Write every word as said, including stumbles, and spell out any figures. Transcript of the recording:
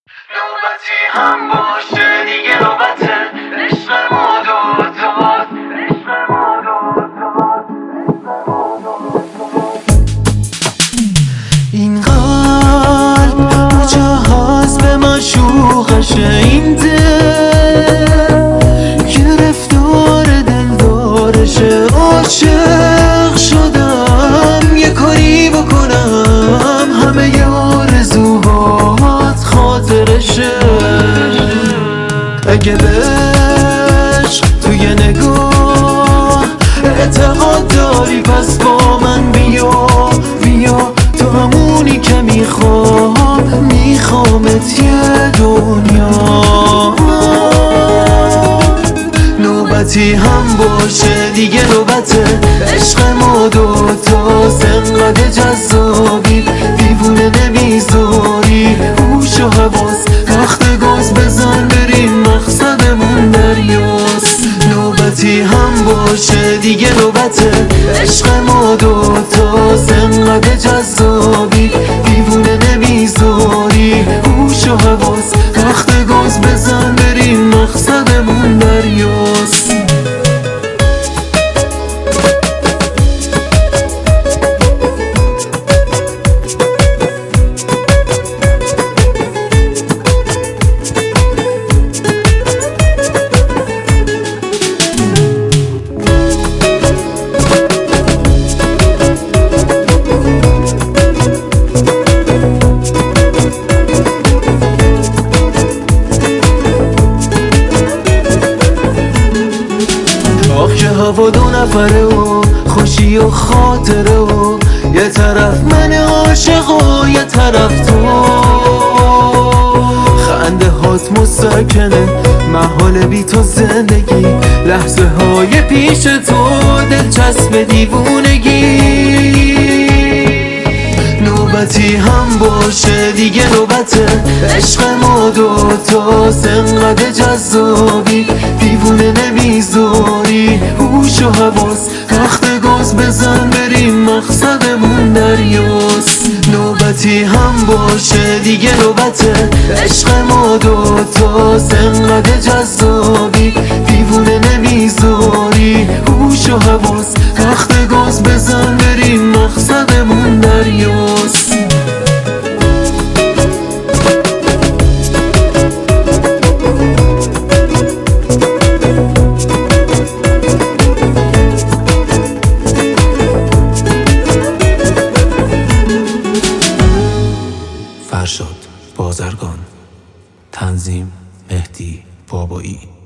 نوبتی هم باشه دیگه نوبته عشق ما دوتاست عشق ما دوتاست این قلب کجاست به معشوقشه این دل گرفتار دلدارشه عاشق شدم یه کاری بکنم همه ی آرزوهات خاطرشه اگه بهش توی نگاه اعتقاد داری پس با من بیا بیا تو همونی که میخوام میخوامت یه دنیا نوبتی هم باشه دیگه نوبته عشق ما دوتاست انقدر جذابی دیوونه نمیذاری هوش و حواس تخت گاز بزن بریم مقصدمون دریاست نوبتی هم باشه دیگه نوبته عشق ما دوتاست انقدر جذابی دیوونه نمیذاری هوش و حواس تخت گاز بزن بریم مقصدمون دریاست هوا دو نفره و خوشی و خاطره و یه طرف من عاشق و یه طرف تو خنده هات مسکنه محال بی تو زندگی لحظه های پیش تو دلچسب دیوونگی نوبتی هم باشه دیگه نوبته عشق ما دوتاست انقدر جذابی دیوونه نمیذاری هوش و حواس تخت گاز بزن بریم مقصدمون دریاست نوبتی هم باشه دیگه نوبته عشق ما دوتاست انقدر جذابی دیوونه نمیذاری هوش و حواس تخت گاز بزن بریم مقصدمون دریاست فرشاد بازرگان تنظیم مهدی بابایی